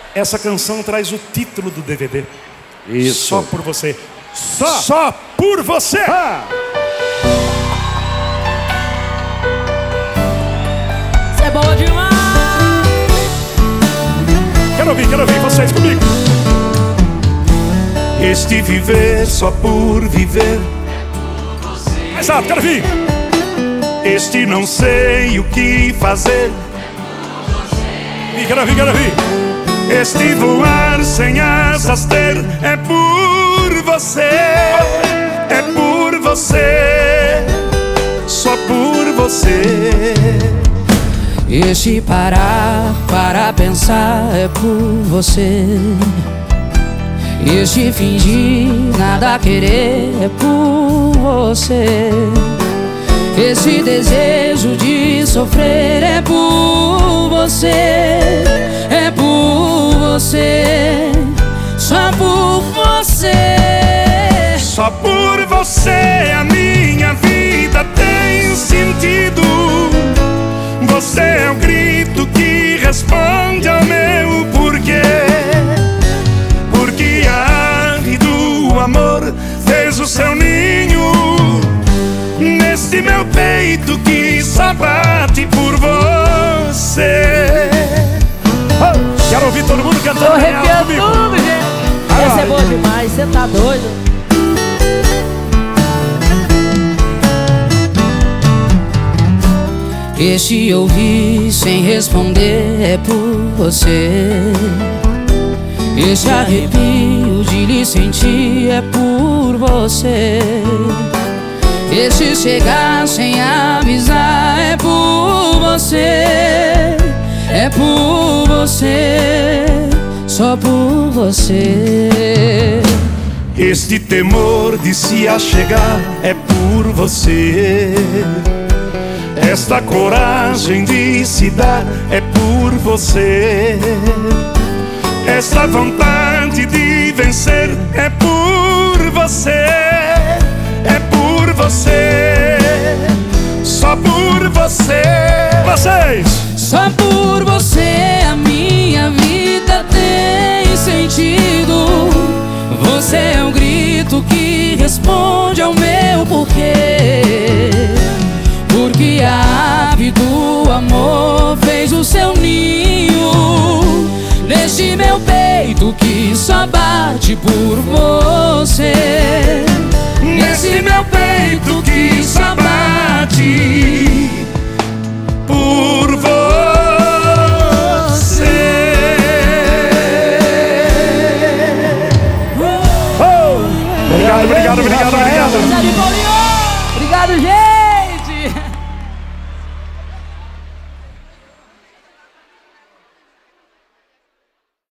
Essa canção traz o título do DVD. Isso. Só por você. Só por você. Isso é bom demais. Quero ouvir vocês comigo. Este viver só por viver. Mais alto, quero ouvir. Este não sei o que fazer. Quero ouvir. Este voar sem asas ter. É por você. É por você. Só por você. Este parar para pensar é por você. Este fingir nada querer é por você. Esse desejo de sofrer é por você. É por você. Só por você. Só por você a minha vida tem sentido. Você é o grito que responde ao meu porquê. Porque a árvore do amor fez o seu ninho neste meu peito que só bate por você. Quero ouvir todo mundo cantando. Tô arrepiando tudo, gente. Essa é boa demais, você tá doido? Este ouvir sem responder é por você. Este arrepio de lhe sentir é por você. Este chegar sem avisar é por você. É por você. Só por você. Este temor de se achegar é por você. Esta coragem de se dar é por você. Esta vontade de vencer é por você. É por você. Só por você. Vocês! Só por você a minha vida tem sentido. Você é um grito que responde ao meu porquê. Porque a ave do amor fez o seu ninho neste meu peito que só bate por você. Nesse meu peito que só bate